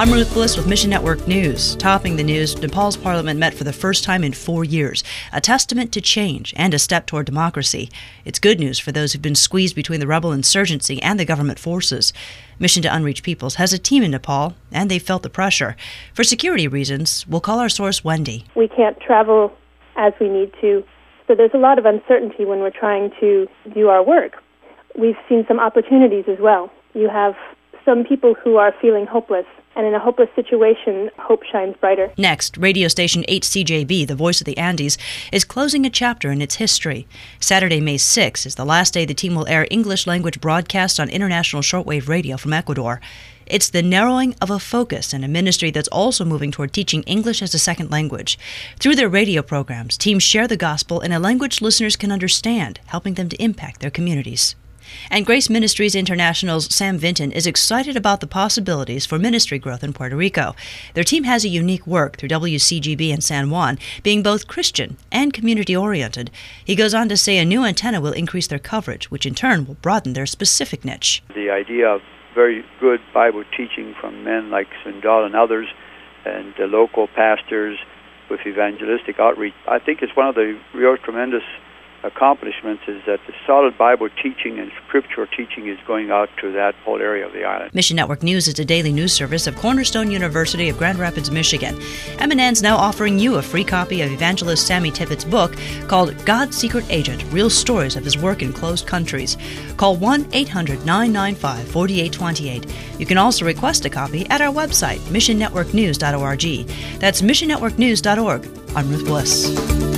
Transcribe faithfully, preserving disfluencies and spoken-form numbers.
I'm Ruth Bliss with Mission Network News. Topping the news, Nepal's parliament met for the first time in four years, a testament to change and a step toward democracy. It's good news for those who've been squeezed between the rebel insurgency and the government forces. Mission to Unreached Peoples has a team in Nepal, and they've felt the pressure. For security reasons, we'll call our source Wendy. We can't travel as we need to, so there's a lot of uncertainty when we're trying to do our work. We've seen some opportunities as well. You have some people who are feeling hopeless, and in a hopeless situation, hope shines brighter. Next, radio station H C J B, the voice of the Andes, is closing a chapter in its history. Saturday, May sixth, is the last day the team will air English-language broadcasts on international shortwave radio from Ecuador. It's the narrowing of a focus in a ministry that's also moving toward teaching English as a second language. Through their radio programs, teams share the gospel in a language listeners can understand, helping them to impact their communities. And Grace Ministries International's Sam Vinton is excited about the possibilities for ministry growth in Puerto Rico. Their team has a unique work through W C G B in San Juan, being both Christian and community-oriented. He goes on to say a new antenna will increase their coverage, which in turn will broaden their specific niche. The idea of very good Bible teaching from men like Swindoll and others, and the local pastors with evangelistic outreach, I think it's one of the real tremendous accomplishments is that the solid Bible teaching and scriptural teaching is going out to that whole area of the island. Mission Network News is a daily news service of Cornerstone University of Grand Rapids, Michigan. M N N's now offering you a free copy of evangelist Sammy Tippett's book called God's Secret Agent, Real Stories of His Work in Closed Countries. Call one eight hundred nine nine five four eight two eight. You can also request a copy at our website, mission network news dot org. That's mission network news dot org. I'm Ruth Bliss.